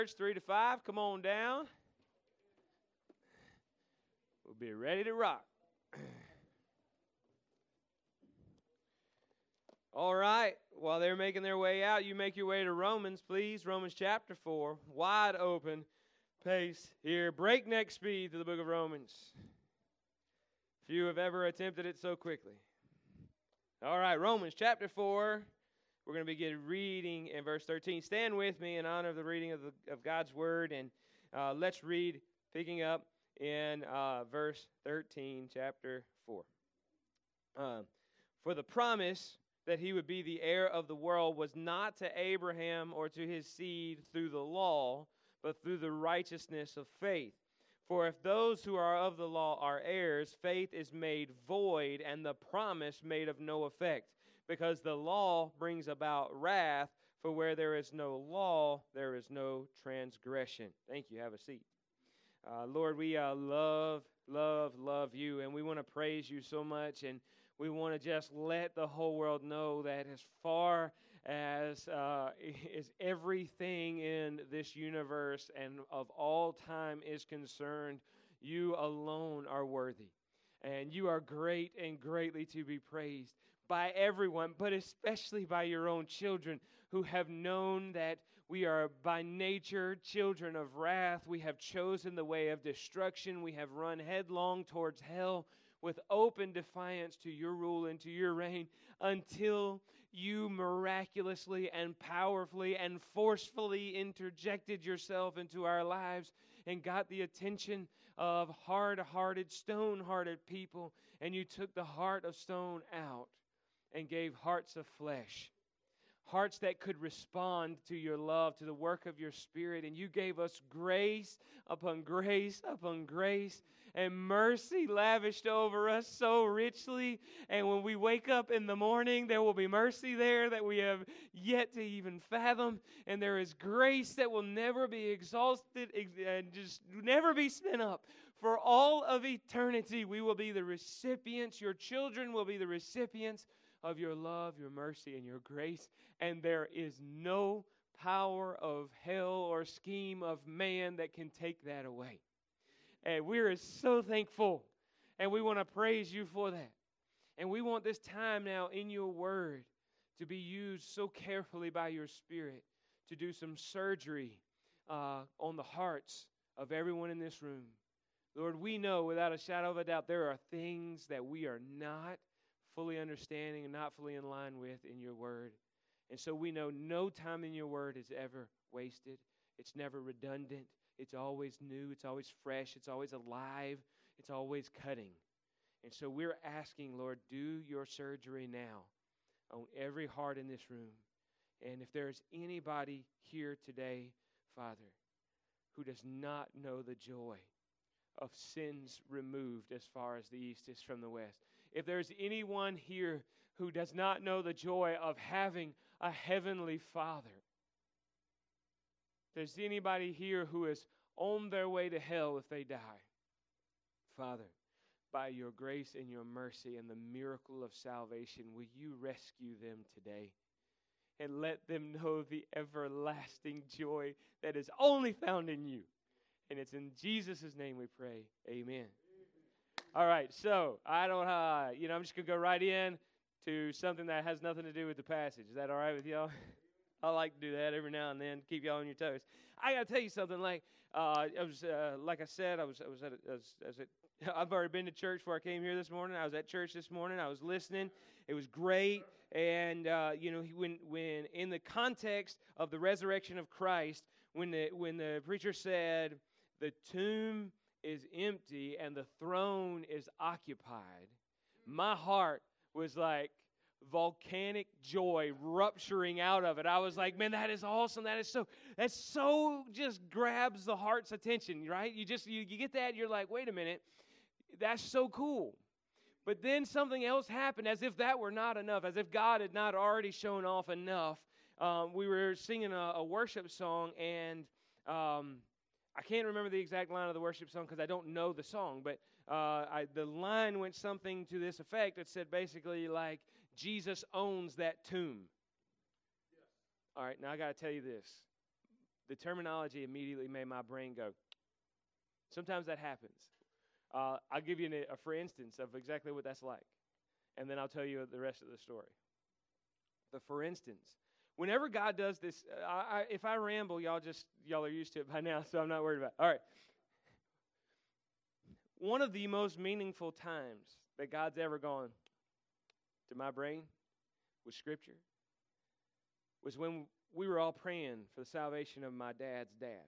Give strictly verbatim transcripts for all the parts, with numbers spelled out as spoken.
Church three to five, come on down. We'll be ready to rock. All right, while they're making their way out, you make your way to Romans, please. Romans chapter four, wide open pace here, breakneck speed to the book of Romans. Few have ever attempted it so quickly. All right, Romans chapter four. We're going to begin reading in verse thirteen. Stand with me in honor of the reading of, the, of God's word, and uh, let's read, picking up in uh, verse thirteen, chapter four. Uh, For the promise that he would be the heir of the world was not to Abraham or to his seed through the law, but through the righteousness of faith. For if those who are of the law are heirs, faith is made void, and the promise made of no effect. Because the law brings about wrath, for where there is no law, there is no transgression. Thank you. Have a seat. Uh, Lord, we uh, love, love, love you, and we want to praise you so much, and we want to just let the whole world know that as far as uh, is everything in this universe and of all time is concerned, you alone are worthy, and you are great and greatly to be praised by everyone, but especially by your own children who have known that we are by nature children of wrath. We have chosen the way of destruction. We have run headlong towards hell with open defiance to your rule and to your reign until you miraculously and powerfully and forcefully interjected yourself into our lives and got the attention of hard-hearted, stone-hearted people, and you took the heart of stone out and gave hearts of flesh, hearts that could respond to your love, to the work of your Spirit. And you gave us grace upon grace upon grace, and mercy lavished over us so richly. And when we wake up in the morning, there will be mercy there that we have yet to even fathom. And there is grace that will never be exhausted and just never be spent up. For all of eternity, we will be the recipients, your children will be the recipients of your love, your mercy, and your grace, and there is no power of hell or scheme of man that can take that away. And we're so thankful, and we want to praise you for that. And we want this time now in your word to be used so carefully by your Spirit to do some surgery uh, on the hearts of everyone in this room. Lord, we know without a shadow of a doubt there are things that we are not fully understanding and not fully in line with in your word. And so we know no time in your word is ever wasted. It's never redundant. It's always new. It's always fresh. It's always alive. It's always cutting. And so we're asking, Lord, do your surgery now on every heart in this room. And if there's anybody here today, Father, who does not know the joy of sins removed as far as the east is from the west, if there's anyone here who does not know the joy of having a heavenly Father, if there's anybody here who is on their way to hell if they die, Father, by your grace and your mercy and the miracle of salvation, will you rescue them today and let them know the everlasting joy that is only found in you? And it's in Jesus' name we pray. Amen. All right, so I don't, uh, you know, I'm just going to go right in to something that has nothing to do with the passage. Is that all right with y'all? I like to do that every now and then, keep y'all on your toes. I got to tell you something. Like uh, I was, uh, like I said, I was, I was at, I was, I was at, I've already been to church before I came here this morning. I was at church this morning. I was listening. It was great. And uh, you know, when, when in the context of the resurrection of Christ, when the when the preacher said the tomb is empty and the throne is occupied, my heart was like volcanic joy rupturing out of it. I was like, man, that is awesome. That is so, that so just grabs the heart's attention, right? You just, you, you get that, you're like, wait a minute, that's so cool. But then something else happened, as if that were not enough, as if God had not already shown off enough. Um, we were singing a, a worship song, and um, I can't remember the exact line of the worship song because I don't know the song, but uh, I, the line went something to this effect. It said basically like, Jesus owns that tomb. Yes. All right, now I got to tell you this. the terminology immediately made my brain go. Sometimes that happens. Uh, I'll give you an, a for instance of exactly what that's like, and then I'll tell you the rest of the story. The for instance, whenever God does this, uh, I, I, if I ramble, y'all just y'all are used to it by now, so I'm not worried about it. All right. One of the most meaningful times that God's ever gone to my brain with Scripture was when we were all praying for the salvation of my dad's dad.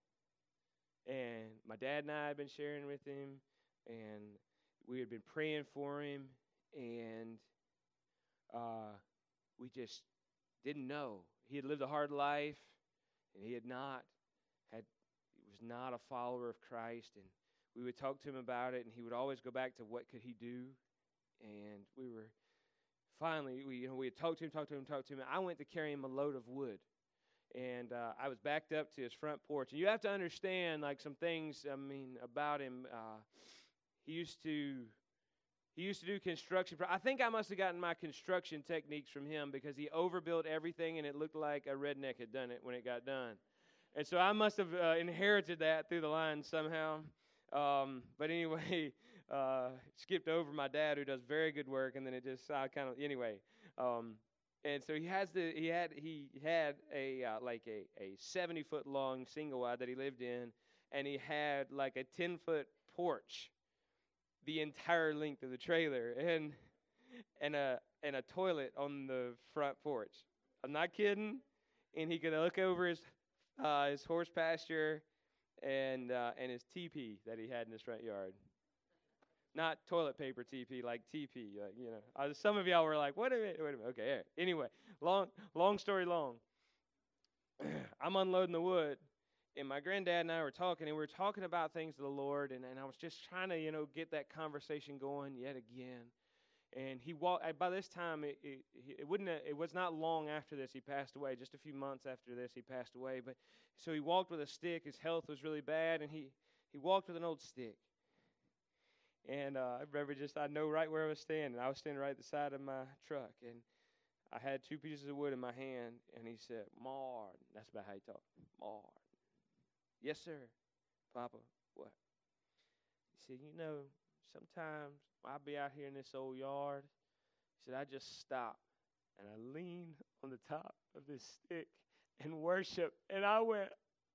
And my dad and I had been sharing with him, and we had been praying for him, and uh, we just didn't know. He had lived a hard life, and he had not had he was not a follower of Christ, and we would talk to him about it, and he would always go back to what could he do, and we were finally we you know we had talked to him, talked to him, talked to him. And I went to carry him a load of wood. And uh, I was backed up to his front porch. And you have to understand, like, some things, I mean, about him. Uh, he used to he used to do construction. I think I must have gotten my construction techniques from him because he overbuilt everything, and it looked like a redneck had done it when it got done. And so I must have uh, inherited that through the line somehow. Um, but anyway, uh, skipped over my dad, who does very good work, and then it just I kind of, anyway. Um, And so he has the he had he had a uh, like a a seventy foot long single wide that he lived in, and he had like a ten foot porch, the entire length of the trailer, and and a and a toilet on the front porch. I'm not kidding. And he could look over his uh, his horse pasture, and uh, and his teepee that he had in his front yard. Not toilet paper T P, like T P, like, you know. Uh, some of y'all were like, wait a minute, wait a minute. Okay, yeah. Anyway, long long story long. I'm unloading the wood, and my granddad and I were talking, and we were talking about things of the Lord, and, and I was just trying to, you know, get that conversation going yet again. And he walked, by this time, it, it, it, wouldn't have, it was not long after this he passed away, just a few months after this he passed away. But so he walked with a stick. His health was really bad, and he, he walked with an old stick. And uh, I remember just, I know right where I was standing. I was standing right at the side of my truck, and I had two pieces of wood in my hand, and he said, Mard. That's about how he talked. Mard. Yes, sir. Papa, what? He said, you know, sometimes I'll be out here in this old yard. He said, I just stop, and I lean on the top of this stick and worship. And I went,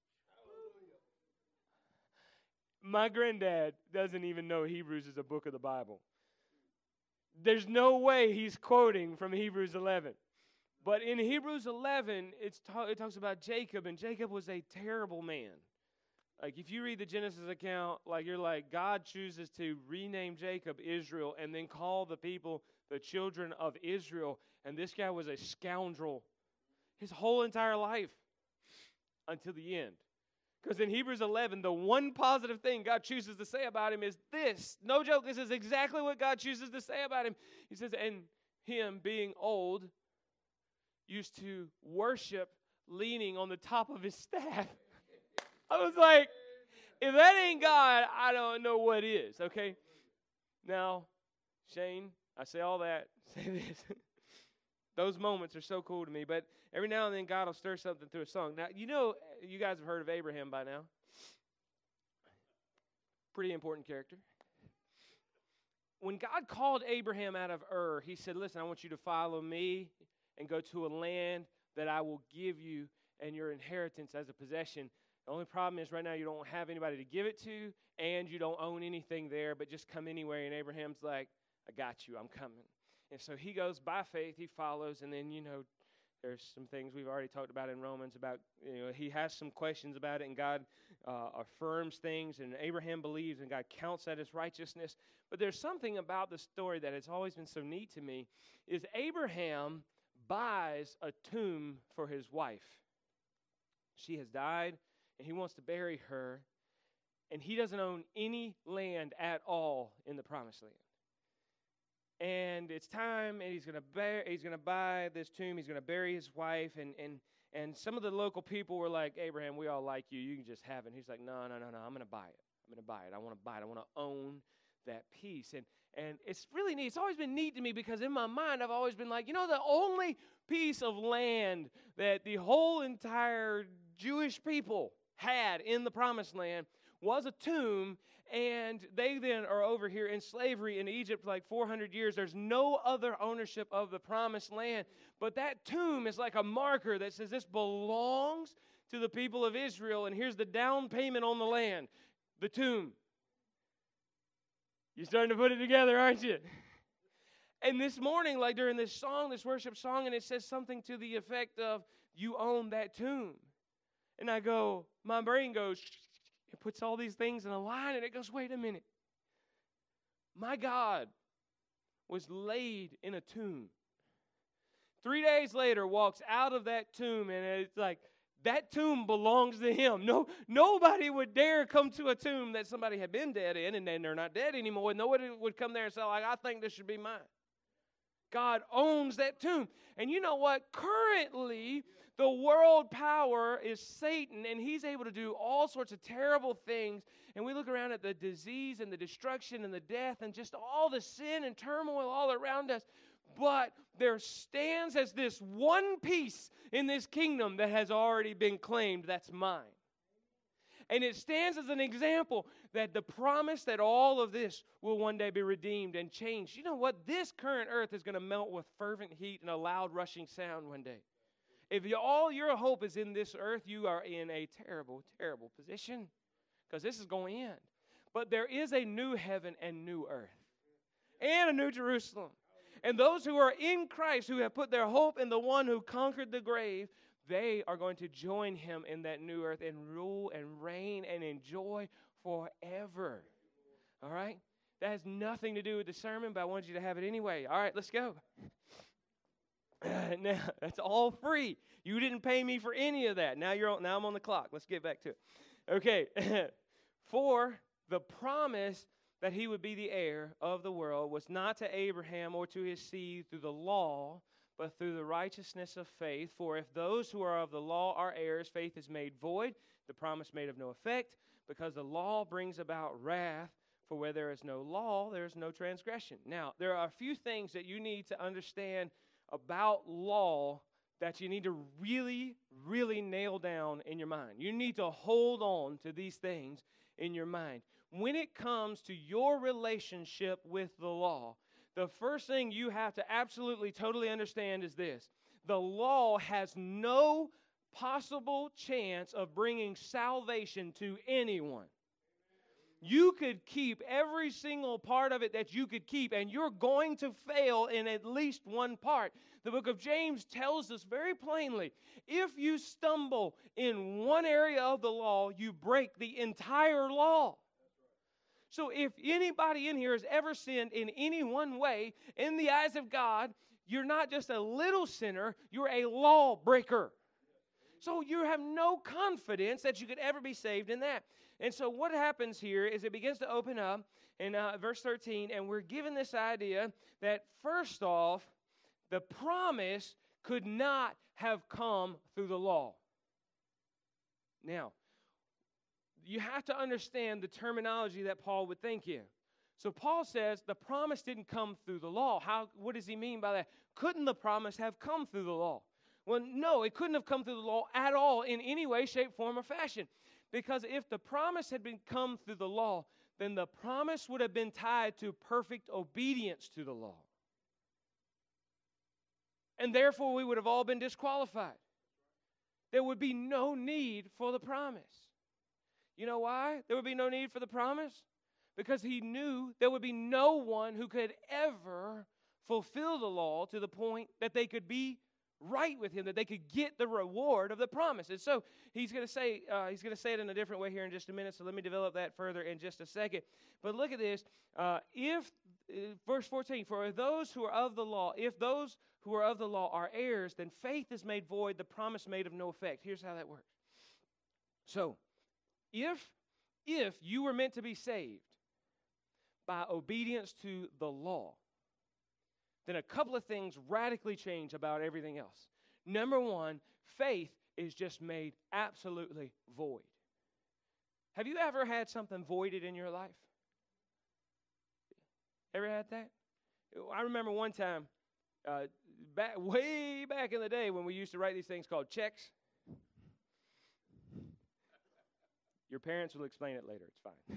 my granddad doesn't even know Hebrews is a book of the Bible. There's no way he's quoting from Hebrews eleven. But in Hebrews eleven, it's ta- it talks about Jacob, and Jacob was a terrible man. Like, if you read the Genesis account, like, you're like, God chooses to rename Jacob Israel and then call the people the children of Israel. And this guy was a scoundrel his whole entire life until the end. Because in Hebrews eleven, the one positive thing God chooses to say about him is this. No joke, this is exactly what God chooses to say about him. He says, and him being old used to worship leaning on the top of his staff. I was like, if that ain't God, I don't know what is, okay? Now, Shane, I say all that, say this. Those moments are so cool to me, but every now and then God will stir something through a song. Now, you know, you guys have heard of Abraham by now. Pretty important character. When God called Abraham out of Ur, he said, listen, I want you to follow me and go to a land that I will give you and your inheritance as a possession. The only problem is right now you don't have anybody to give it to, and you don't own anything there, but just come anyway. And Abraham's like, I got you, I'm coming. And so he goes by faith, he follows, and then, you know, there's some things we've already talked about in Romans about, you know, he has some questions about it, and God uh, affirms things, and Abraham believes, and God counts that as righteousness. But there's something about the story that has always been so neat to me, is Abraham buys a tomb for his wife. She has died, and he wants to bury her, and he doesn't own any land at all in the Promised Land. And it's time, and he's going to bear, he's going to buy this tomb. He's going to bury his wife, and and and some of the local people were like, Abraham, we all like you. You can just have it. And he's like, no, no, no, no. I'm going to buy it. I'm going to buy it. I want to buy it. I want to own that piece. And and it's really neat. It's always been neat to me because in my mind, I've always been like, you know, the only piece of land that the whole entire Jewish people had in the promised land was a tomb, and they then are over here in slavery in Egypt for like four hundred years. There's no other ownership of the promised land. But that tomb is like a marker that says this belongs to the people of Israel, and here's the down payment on the land, the tomb. You're starting to put it together, aren't you? And this morning, like during this song, this worship song, and it says something to the effect of, you own that tomb. And I go, my brain goes, it puts all these things in a line, and it goes, wait a minute. My God was laid in a tomb. Three days later, walks out of that tomb, and it's like, that tomb belongs to him. No, nobody would dare come to a tomb that somebody had been dead in, and then they're not dead anymore. Nobody would come there and say, like, I think this should be mine. God owns that tomb. And you know what? Currently, the world power is Satan, and he's able to do all sorts of terrible things. And we look around at the disease and the destruction and the death and just all the sin and turmoil all around us. But there stands as this one piece in this kingdom that has already been claimed. That's mine. And it stands as an example that the promise that all of this will one day be redeemed and changed. You know what? This current earth is going to melt with fervent heat and a loud rushing sound one day. If you, all your hope is in this earth, you are in a terrible, terrible position, because this is going to end. But there is a new heaven and new earth and a new Jerusalem. And those who are in Christ, who have put their hope in the one who conquered the grave, they are going to join him in that new earth and rule and reign and enjoy forever. All right? That has nothing to do with the sermon, but I wanted you to have it anyway. All right, let's go. Now, that's all free. You didn't pay me for any of that. Now you're on, now I'm on the clock. Let's get back to it. Okay. For the promise that he would be the heir of the world was not to Abraham or to his seed through the law, but through the righteousness of faith. For if those who are of the law are heirs, faith is made void, the promise made of no effect, because the law brings about wrath. For where there is no law, there is no transgression. Now, there are a few things that you need to understand about law that you need to really, really nail down in your mind. You need to hold on to these things in your mind. When it comes to your relationship with the law, the first thing you have to absolutely, totally understand is this. The law has no possible chance of bringing salvation to anyone. You could keep every single part of it that you could keep, and you're going to fail in at least one part. The book of James tells us very plainly, if you stumble in one area of the law, you break the entire law. So if anybody in here has ever sinned in any one way, in the eyes of God, you're not just a little sinner, you're a lawbreaker. So you have no confidence that you could ever be saved in that. And so what happens here is it begins to open up in uh, verse thirteen, and we're given this idea that first off, the promise could not have come through the law. Now, you have to understand the terminology that Paul would think in. So Paul says the promise didn't come through the law. How? What does he mean by that? Couldn't the promise have come through the law? Well, no, it couldn't have come through the law at all in any way, shape, form, or fashion. Because if the promise had been come through the law, then the promise would have been tied to perfect obedience to the law. And therefore, we would have all been disqualified. There would be no need for the promise. You know why there would be no need for the promise? Because he knew there would be no one who could ever fulfill the law to the point that they could be right with him, that they could get the reward of the promise. And so he's going to say uh, he's going to say it in a different way here in just a minute, so let me develop that further in just a second. But look at this. Uh, if, uh, verse fourteen, for those who are of the law, if those who are of the law are heirs, then faith is made void, the promise made of no effect. Here's how that works. So, if, if you were meant to be saved by obedience to the law, then a couple of things radically change about everything else. Number one, faith is just made absolutely void. Have you ever had something voided in your life? Ever had that? I remember one time, uh, back way back in the day when we used to write these things called checks. Your parents will explain it later. It's fine.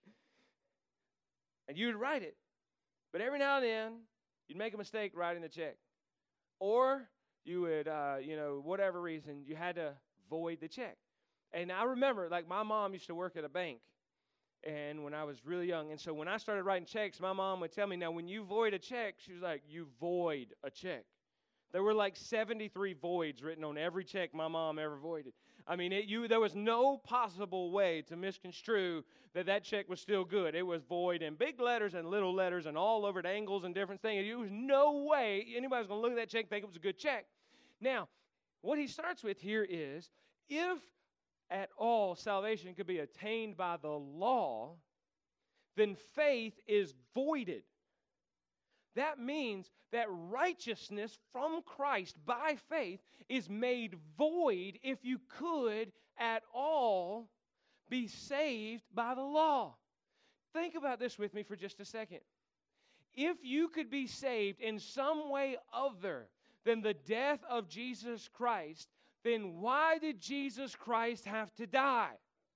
And you'd write it. But every now and then, you'd make a mistake writing the check. Or you would, uh, you know, whatever reason, you had to void the check. And I remember, like, my mom used to work at a bank. And when I was really young. And so when I started writing checks, my mom would tell me, now, when you void a check, she was like, you void a check. There were like seventy-three voids written on every check my mom ever voided. I mean, it, you, there was no possible way to misconstrue that that check was still good. It was void in big letters and little letters and all over at angles and different things. There was no way anybody was going to look at that check and think it was a good check. Now, what he starts with here is, if at all salvation could be attained by the law, then faith is voided. That means that righteousness from Christ by faith is made void if you could at all be saved by the law. Think about this with me for just a second. If you could be saved in some way other than the death of Jesus Christ, then why did Jesus Christ have to die?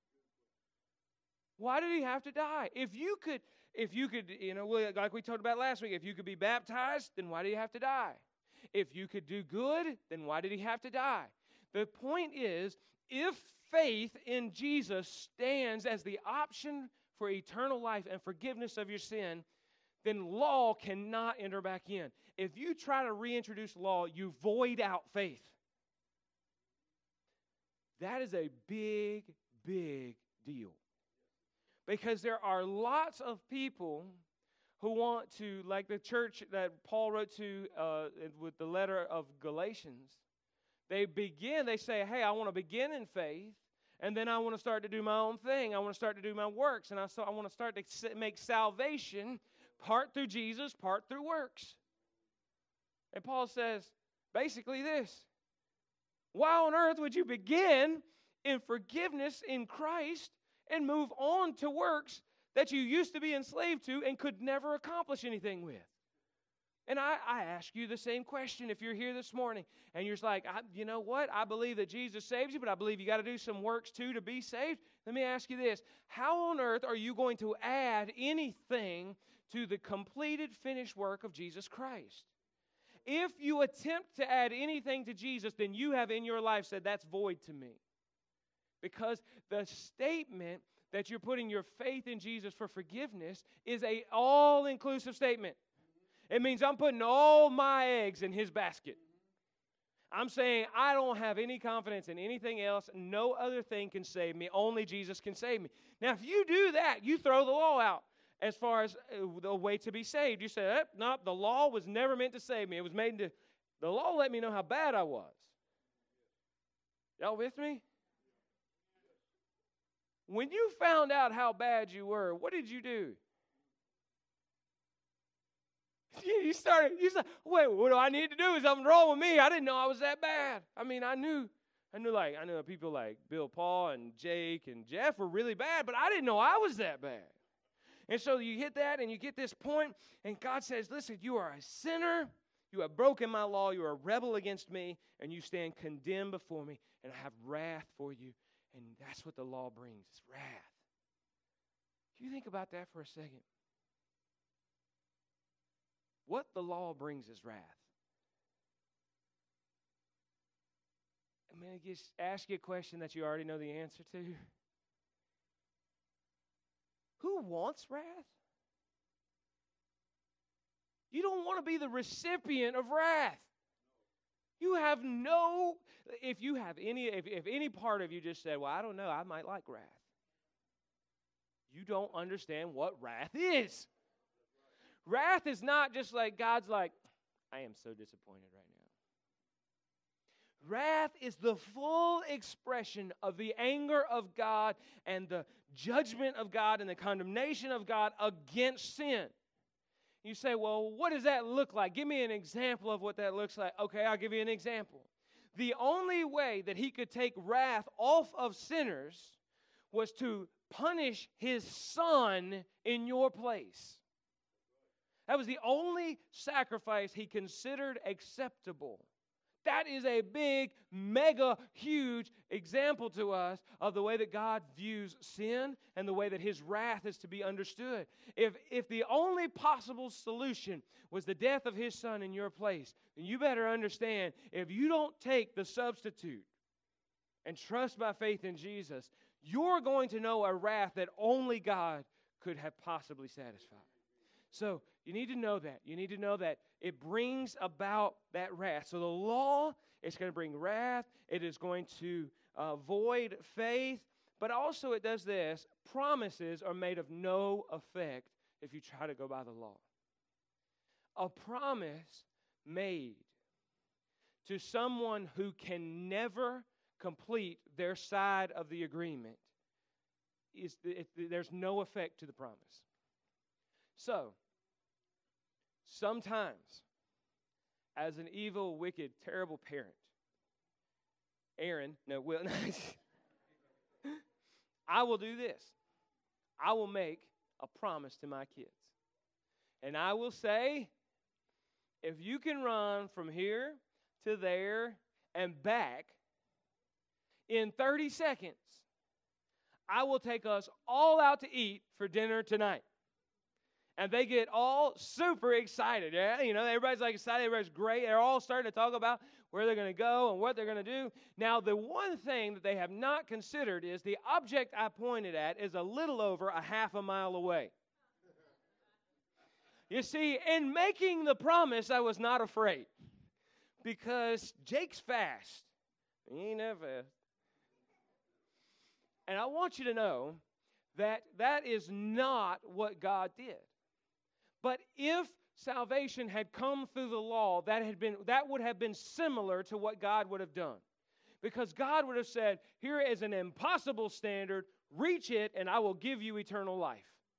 Why did he have to die? If you could, if you could, you know, like we talked about last week, if you could be baptized, then why did he have to die? If you could do good, then why did he have to die? The point is, if faith in Jesus stands as the option for eternal life and forgiveness of your sin, then law cannot enter back in. If you try to reintroduce law, you void out faith. That is a big, big deal. Because there are lots of people who want to, like the church that Paul wrote to uh, with the letter of Galatians, they begin, they say, hey, I want to begin in faith, and then I want to start to do my own thing. I want to start to do my works, and I, so I want to start to make salvation part through Jesus, part through works. And Paul says basically this: why on earth would you begin in forgiveness in Christ and move on to works that you used to be enslaved to and could never accomplish anything with? And I, I ask you the same question if you're here this morning and you're just like, I, you know what? I believe that Jesus saves you, but I believe you got to do some works too to be saved. Let me ask you this. How on earth are you going to add anything to the completed, finished work of Jesus Christ? If you attempt to add anything to Jesus, then you have in your life said, that's void to me. Because the statement that you're putting your faith in Jesus for forgiveness is an all-inclusive statement. It means I'm putting all my eggs in his basket. I'm saying I don't have any confidence in anything else. No other thing can save me. Only Jesus can save me. Now, if you do that, you throw the law out as far as the way to be saved. You say, eh, no, the law was never meant to save me. It was made to, the law let me know how bad I was. Y'all with me? When you found out how bad you were, what did you do? You started, you said, wait, what do I need to do? Is something wrong with me? I didn't know I was that bad. I mean, I knew, I knew like, I knew people like Bill Paul and Jake and Jeff were really bad, but I didn't know I was that bad. And so you hit that and you get this point, and God says, listen, you are a sinner. You have broken my law. You are a rebel against me, and you stand condemned before me, and I have wrath for you. And that's what the law brings, is wrath. Do you think about that for a second? What the law brings is wrath. I'm going to just ask you a question that you already know the answer to. Who wants wrath? You don't want to be the recipient of wrath. You have no, if you have any, if, if any part of you just said, well, I don't know, I might like wrath. You don't understand what wrath is. Wrath is not just like God's like, I am so disappointed right now. Wrath is the full expression of the anger of God and the judgment of God and the condemnation of God against sin. You say, well, what does that look like? Give me an example of what that looks like. Okay, I'll give you an example. The only way that he could take wrath off of sinners was to punish his son in your place. That was the only sacrifice he considered acceptable That is a big, mega, huge example to us of the way that God views sin and the way that His wrath is to be understood. If, if the only possible solution was the death of His Son in your place, then you better understand, if you don't take the substitute and trust by faith in Jesus, you're going to know a wrath that only God could have possibly satisfied. So you need to know that. You need to know that it brings about that wrath. So the law is going to bring wrath. It is going to uh, void faith. But also it does this. Promises are made of no effect if you try to go by the law. A promise made to someone who can never complete their side of the agreement, is it, there's no effect to the promise. So, sometimes, as an evil, wicked, terrible parent, Aaron, no, will I will do this. I will make a promise to my kids. And I will say, if you can run from here to there and back in thirty seconds, I will take us all out to eat for dinner tonight. And they get all super excited. Yeah? You know, everybody's like excited. Everybody's great. They're all starting to talk about where they're going to go and what they're going to do. Now, the one thing that they have not considered is the object I pointed at is a little over a half a mile away. You see, in making the promise, I was not afraid. Because Jake's fast. He ain't that fast. And I want you to know that that is not what God did. But if salvation had come through the law, that had been that would have been similar to what God would have done. Because God would have said, here is an impossible standard, reach it, and I will give you eternal life.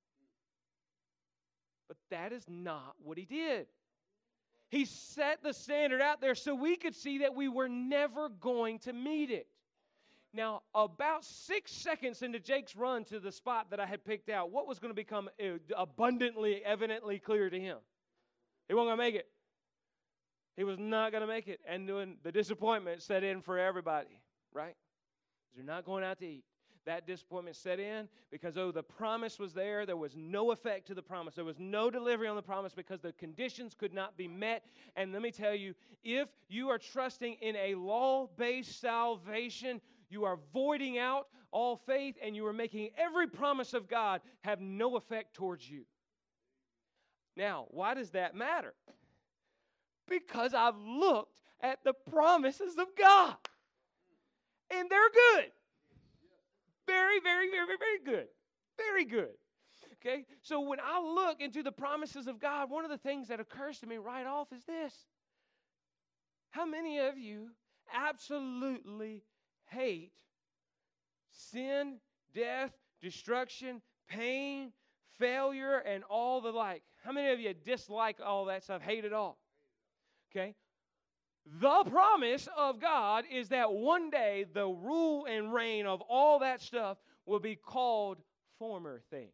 But that is not what He did. He set the standard out there so we could see that we were never going to meet it. Now, about six seconds into Jake's run to the spot that I had picked out, what was going to become abundantly, evidently clear to him? He wasn't going to make it. He was not going to make it. And then the disappointment set in for everybody, right? They're not going out to eat. That disappointment set in because, oh, the promise was there. There was no effect to the promise. There was no delivery on the promise because the conditions could not be met. And let me tell you, if you are trusting in a law-based salvation, you are voiding out all faith and you are making every promise of God have no effect towards you. Now, why does that matter? Because I've looked at the promises of God. And they're good. Very, very, very, very good. Very good. Okay? So when I look into the promises of God, one of the things that occurs to me right off is this. How many of you absolutely hate sin, death, destruction, pain, failure, and all the like? How many of you dislike all that stuff, hate it all? Okay? The promise of God is that one day the rule and reign of all that stuff will be called former things.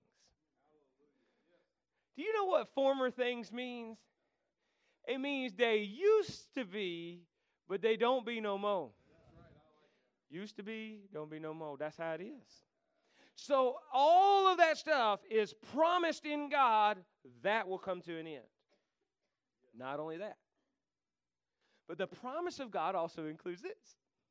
Do you know what former things means? It means they used to be, but they don't be no more. Used to be, don't be no more. That's how it is. So all of that stuff is promised in God. That will come to an end. Not only that, but the promise of God also includes this.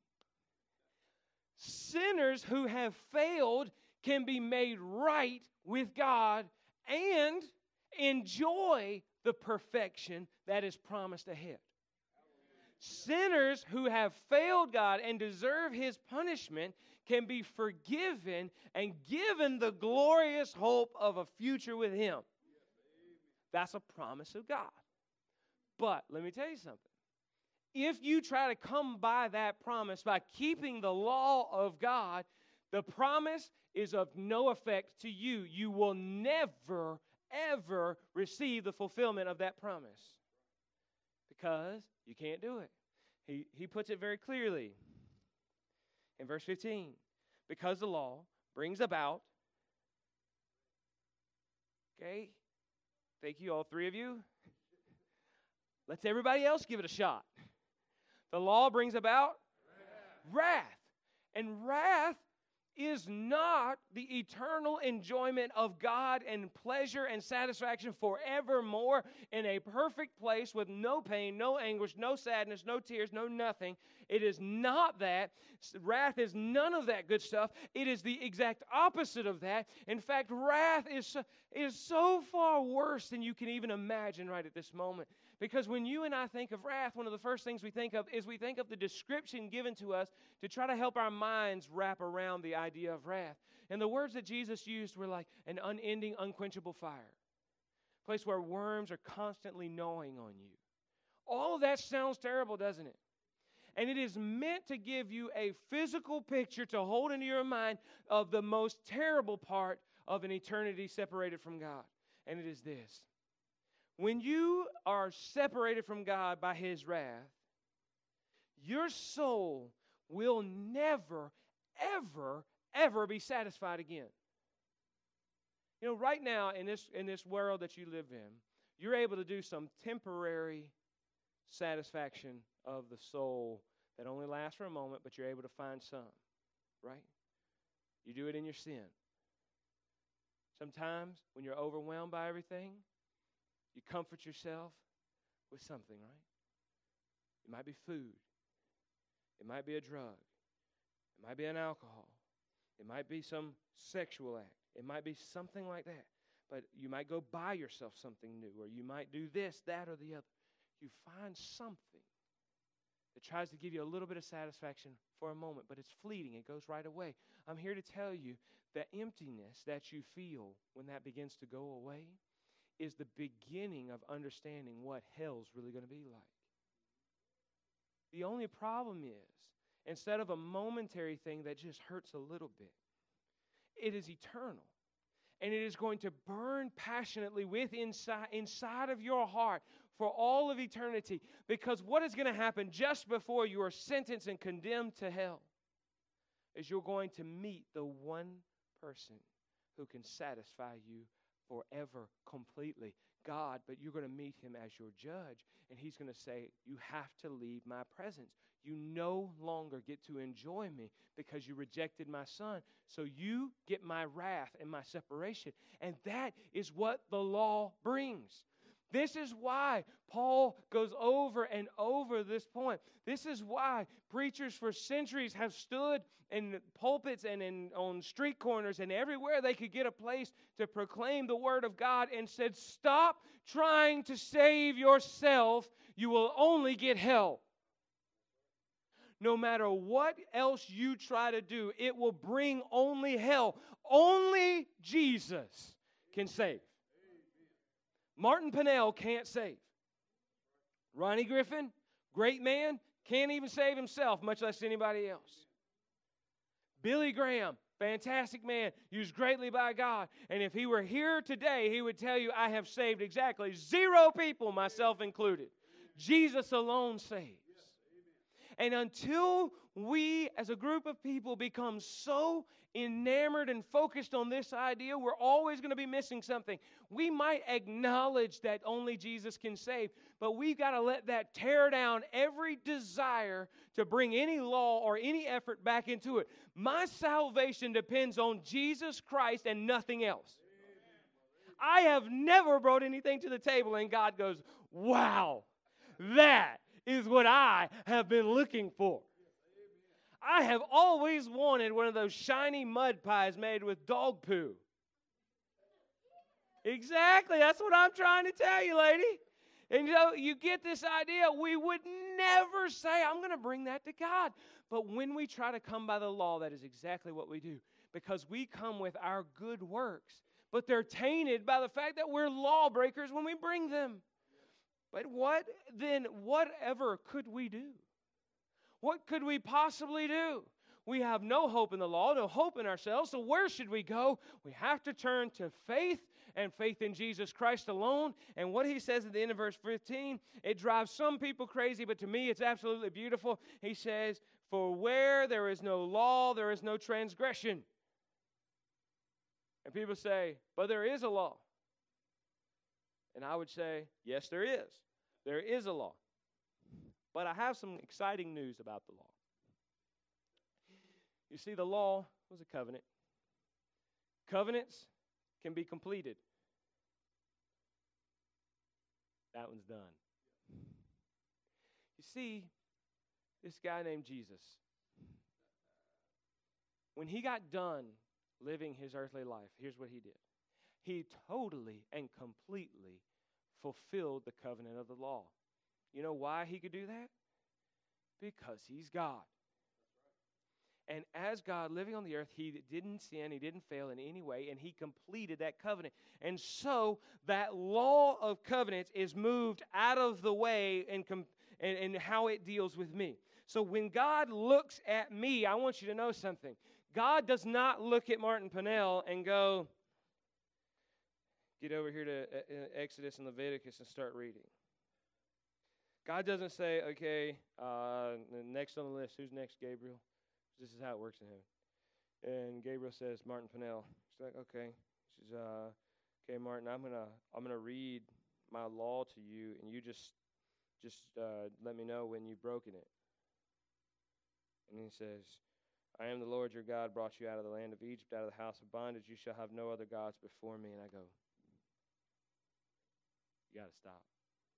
Sinners who have failed can be made right with God and enjoy the perfection that is promised ahead. Sinners who have failed God and deserve His punishment can be forgiven and given the glorious hope of a future with Him. That's a promise of God. But let me tell you something. If you try to come by that promise by keeping the law of God, the promise is of no effect to you. You will never, ever receive the fulfillment of that promise because you can't do it. He, he puts it very clearly in verse fifteen. Because the law brings about, okay, thank you all three of you. Let's everybody else give it a shot. The law brings about wrath. wrath. And wrath is not the eternal enjoyment of God and pleasure and satisfaction forevermore in a perfect place with no pain, no anguish, no sadness, no tears, no nothing. It is not that. Wrath is none of that good stuff. It is the exact opposite of that. In fact, wrath is so, is so far worse than you can even imagine right at this moment. Because when you and I think of wrath, one of the first things we think of is we think of the description given to us to try to help our minds wrap around the idea of wrath. And the words that Jesus used were like an unending, unquenchable fire, a place where worms are constantly gnawing on you. All of that sounds terrible, doesn't it? And it is meant to give you a physical picture to hold into your mind of the most terrible part of an eternity separated from God. And it is this. When you are separated from God by His wrath, your soul will never, ever, ever be satisfied again. You know, right now in this, in this world that you live in, you're able to do some temporary satisfaction of the soul that only lasts for a moment, but you're able to find some, right? You do it in your sin. Sometimes when you're overwhelmed by everything, you comfort yourself with something, right? It might be food. It might be a drug. It might be an alcohol. It might be some sexual act. It might be something like that. But you might go buy yourself something new, or you might do this, that, or the other. You find something that tries to give you a little bit of satisfaction for a moment, but it's fleeting. It goes right away. I'm here to tell you the emptiness that you feel when that begins to go away is the beginning of understanding what hell's really going to be like. The only problem is, instead of a momentary thing that just hurts a little bit, it is eternal. And it is going to burn passionately with inside, inside of your heart for all of eternity. Because what is going to happen just before you are sentenced and condemned to hell is you're going to meet the one person who can satisfy you forever, completely. God, but you're going to meet Him as your judge, and He's going to say, you have to leave my presence. You no longer get to enjoy me because you rejected my Son, so you get my wrath and my separation. And that is what the law brings. This is why Paul goes over and over this point. This is why preachers for centuries have stood in pulpits and in, on street corners and everywhere they could get a place to proclaim the Word of God and said, stop trying to save yourself. You will only get hell. No matter what else you try to do, it will bring only hell. Only Jesus can save. Martin Pennell can't save. Ronnie Griffin, great man, can't even save himself, much less anybody else. Billy Graham, fantastic man, used greatly by God. And if he were here today, he would tell you, I have saved exactly zero people, myself included. Jesus alone saves. And until we as a group of people become so enamored and focused on this idea, we're always going to be missing something. We might acknowledge that only Jesus can save, but we've got to let that tear down every desire to bring any law or any effort back into it. My salvation depends on Jesus Christ and nothing else. I have never brought anything to the table and God goes, wow, that is what I have been looking for. I have always wanted one of those shiny mud pies made with dog poo. Exactly. That's what I'm trying to tell you, lady. And you know, you get this idea. We would never say, I'm going to bring that to God. But when we try to come by the law, that is exactly what we do. Because we come with our good works. But they're tainted by the fact that we're lawbreakers when we bring them. But what then, whatever could we do? What could we possibly do? We have no hope in the law, no hope in ourselves, so where should we go? We have to turn to faith and faith in Jesus Christ alone. And what he says at the end of verse fifteen, it drives some people crazy, but to me it's absolutely beautiful. He says, for where there is no law, there is no transgression. And people say, but there is a law. And I would say, yes, there is. There is a law. But I have some exciting news about the law. You see, the law was a covenant. Covenants can be completed. That one's done. You see, this guy named Jesus, when he got done living his earthly life, here's what he did. He totally and completely fulfilled the covenant of the law. You know why he could do that? Because he's God. And as God living on the earth, he didn't sin, he didn't fail in any way, and he completed that covenant. And so that law of covenants is moved out of the way in, com- in, in how it deals with me. So when God looks at me, I want you to know something. God does not look at Martin Pennell and go, get over here to Exodus and Leviticus and start reading. God doesn't say, okay, uh, next on the list, who's next, Gabriel? This is how it works in heaven. And Gabriel says, Martin Pennell. She's like, okay. She says, uh, okay, Martin, I'm gonna I'm gonna read my law to you, and you just just uh, let me know when you've broken it. And he says, I am the Lord your God, brought you out of the land of Egypt, out of the house of bondage. You shall have no other gods before me. And I go, you got to stop.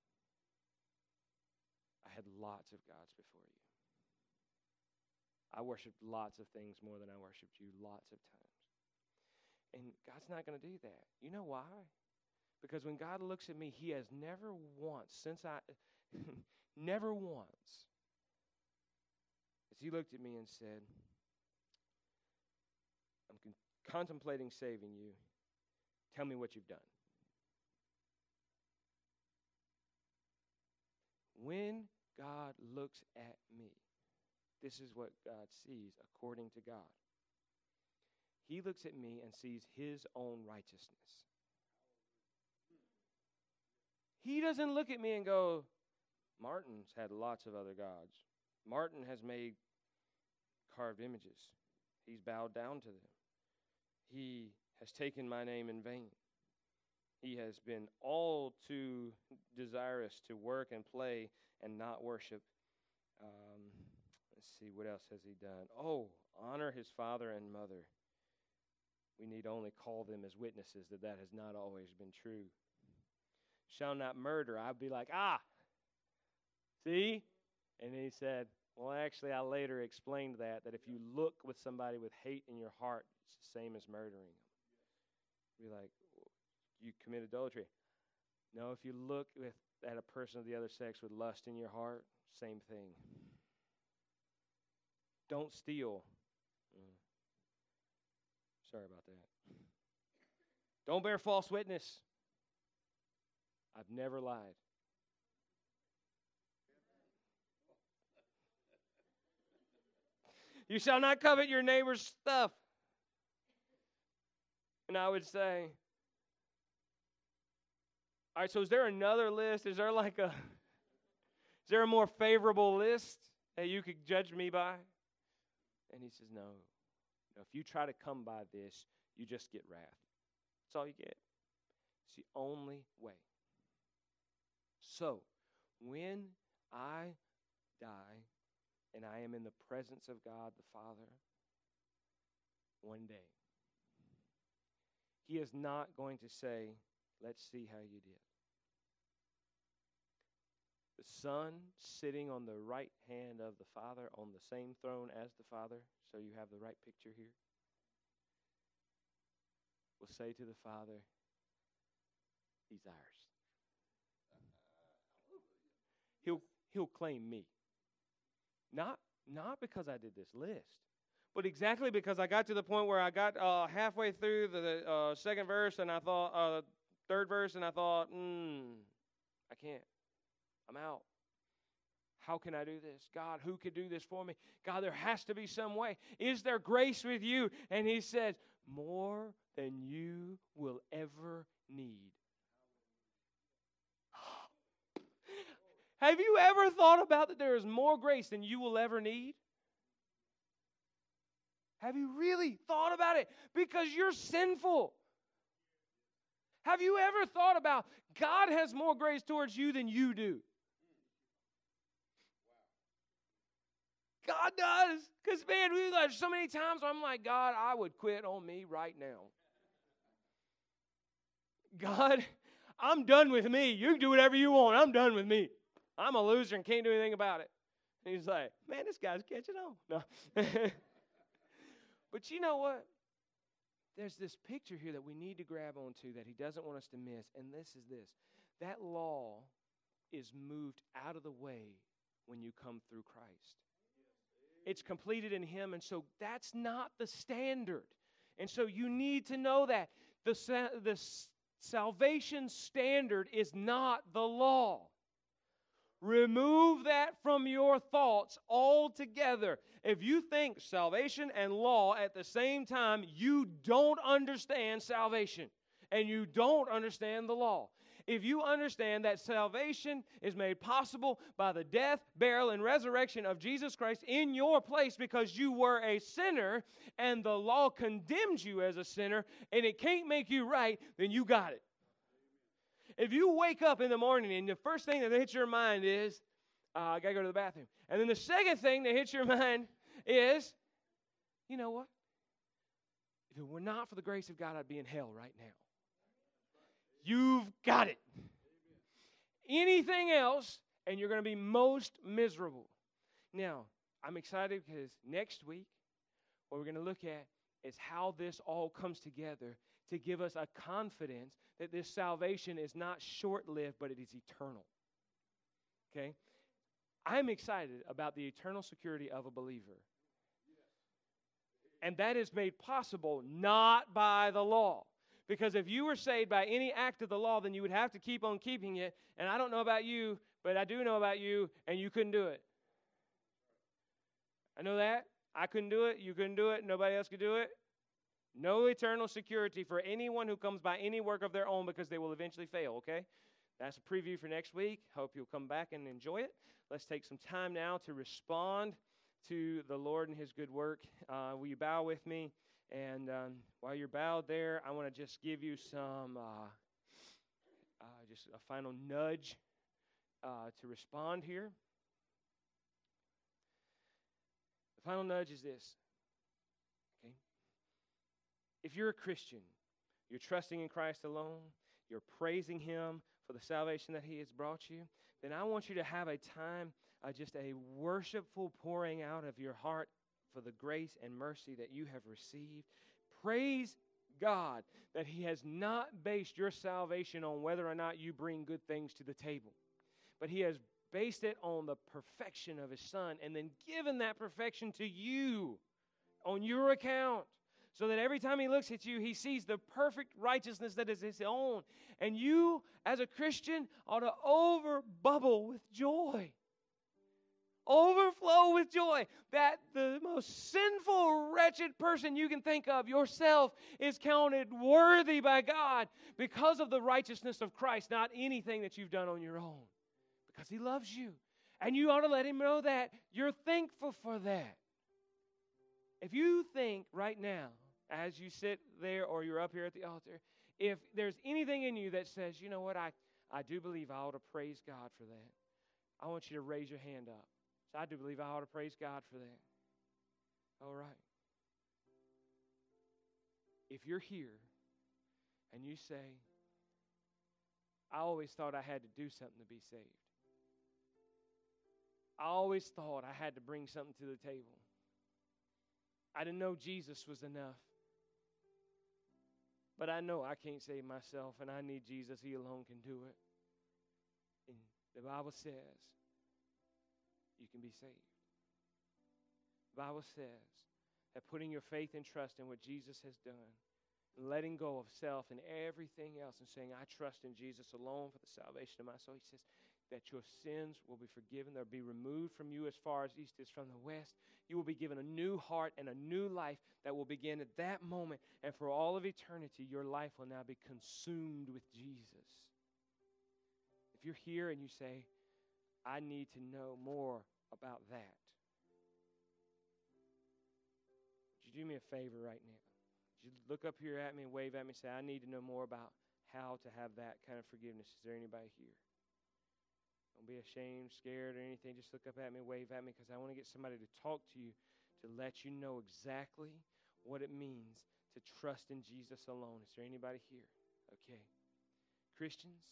I had lots of gods before you. I worshiped lots of things more than I worshiped you lots of times. And God's not going to do that. You know why? Because when God looks at me, he has never once, since I, never once, as he looked at me and said, I'm con- contemplating saving you. Tell me what you've done. When God looks at me, this is what God sees according to God. He looks at me and sees his own righteousness. He doesn't look at me and go, Martin's had lots of other gods. Martin has made carved images. He's bowed down to them. He has taken my name in vain. He has been all too desirous to work and play and not worship. Um, let's see, what else has he done? Oh, honor his father and mother. We need only call them as witnesses that that has not always been true. Shall not murder. I'd be like, ah, see? And he said, well, actually, I later explained that, that if you look with somebody with hate in your heart, it's the same as murdering them. Be like, you commit adultery. No, if you look with, at a person of the other sex with lust in your heart, same thing. Don't steal. Mm. Sorry about that. Don't bear false witness. I've never lied. You shall not covet your neighbor's stuff. And I would say, all right, so is there another list? Is there like a, is there a more favorable list that you could judge me by? And he says, no. No, if you try to come by this, you just get wrath. That's all you get. It's the only way. So, when I die and I am in the presence of God the Father, one day, he is not going to say, let's see how you did. The Son sitting on the right hand of the Father on the same throne as the Father, so you have the right picture here, will say to the Father, he's ours. He'll, he'll claim me. Not, not because I did this list, but exactly because I got to the point where I got uh, halfway through the uh, second verse and I thought, uh, third verse, and I thought, hmm, I can't. I'm out. How can I do this? God, who could do this for me? God, there has to be some way. Is there grace with you? And he says, more than you will ever need. Have you ever thought about that there is more grace than you will ever need? Have you really thought about it? Because you're sinful. Have you ever thought about God has more grace towards you than you do? God does. Because, man, we got so many times where I'm like, God, I would quit on me right now. God, I'm done with me. You can do whatever you want. I'm done with me. I'm a loser and can't do anything about it. And he's like, man, this guy's catching on. No. But you know what? There's this picture here that we need to grab onto that he doesn't want us to miss, and this is this. That law is moved out of the way when you come through Christ. It's completed in him, and so that's not the standard. And so you need to know that. The, the salvation standard is not the law. Remove that from your thoughts altogether. If you think salvation and law at the same time, you don't understand salvation and you don't understand the law. If you understand that salvation is made possible by the death, burial, and resurrection of Jesus Christ in your place because you were a sinner and the law condemns you as a sinner and it can't make you right, then you got it. If you wake up in the morning and the first thing that hits your mind is, uh, I got to go to the bathroom. And then the second thing that hits your mind is, you know what? If it were not for the grace of God, I'd be in hell right now. You've got it. Anything else, and you're going to be most miserable. Now, I'm excited because next week, what we're going to look at is how this all comes together to give us a confidence that this salvation is not short-lived, but it is eternal. Okay? I'm excited about the eternal security of a believer. And that is made possible not by the law. Because if you were saved by any act of the law, then you would have to keep on keeping it. And I don't know about you, but I do know about you, and you couldn't do it. I know that. I couldn't do it. You couldn't do it. Nobody else could do it. No eternal security for anyone who comes by any work of their own because they will eventually fail, okay? That's a preview for next week. Hope you'll come back and enjoy it. Let's take some time now to respond to the Lord and his good work. Uh, will you bow with me? And um, while you're bowed there, I want to just give you some, uh, uh, just a final nudge uh, to respond here. The final nudge is this. Okay? If you're a Christian, you're trusting in Christ alone, you're praising him for the salvation that he has brought you, then I want you to have a time, uh, just a worshipful pouring out of your heart for the grace and mercy that you have received. Praise God that he has not based your salvation on whether or not you bring good things to the table, but he has based it on the perfection of his Son and then given that perfection to you on your account so that every time he looks at you, he sees the perfect righteousness that is his own. And you, as a Christian, ought to overbubble with joy. Overflow with joy that the most sinful, wretched person you can think of, yourself, is counted worthy by God because of the righteousness of Christ, not anything that you've done on your own. Because he loves you. And you ought to let him know that. You're thankful for that. If you think right now, as you sit there or you're up here at the altar, if there's anything in you that says, you know what, I, I do believe I ought to praise God for that, I want you to raise your hand up. So I do believe I ought to praise God for that. All right. If you're here and you say, I always thought I had to do something to be saved. I always thought I had to bring something to the table. I didn't know Jesus was enough. But I know I can't save myself, and I need Jesus. He alone can do it. And the Bible says you can be saved. The Bible says that putting your faith and trust in what Jesus has done, and letting go of self and everything else and saying, I trust in Jesus alone for the salvation of my soul. He says that your sins will be forgiven. They'll be removed from you as far as east is from the west. You will be given a new heart and a new life that will begin at that moment. And for all of eternity, your life will now be consumed with Jesus. If you're here and you say, I need to know more about that, would you do me a favor right now? You look up here at me and wave at me and say, I need to know more about how to have that kind of forgiveness. Is there anybody here? Don't be ashamed, scared, or anything. Just look up at me, wave at me, because I want to get somebody to talk to you to let you know exactly what it means to trust in Jesus alone. Is there anybody here? Okay. Christians,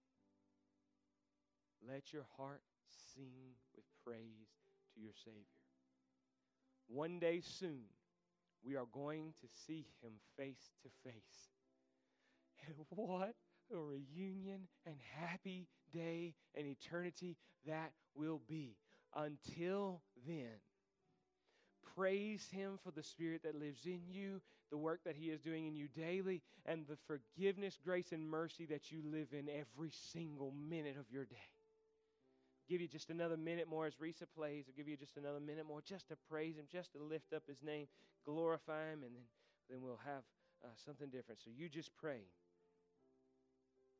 let your heart sing with praise to your Savior. One day soon, we are going to see Him face to face. And what a reunion and happy day and eternity that will be. Until then, praise Him for the Spirit that lives in you, the work that He is doing in you daily, and the forgiveness, grace, and mercy that you live in every single minute of your day. I'll give you just another minute more as Risa plays. I'll give you just another minute more just to praise Him, just to lift up His name, glorify Him, and then, then we'll have uh, something different. So you just pray.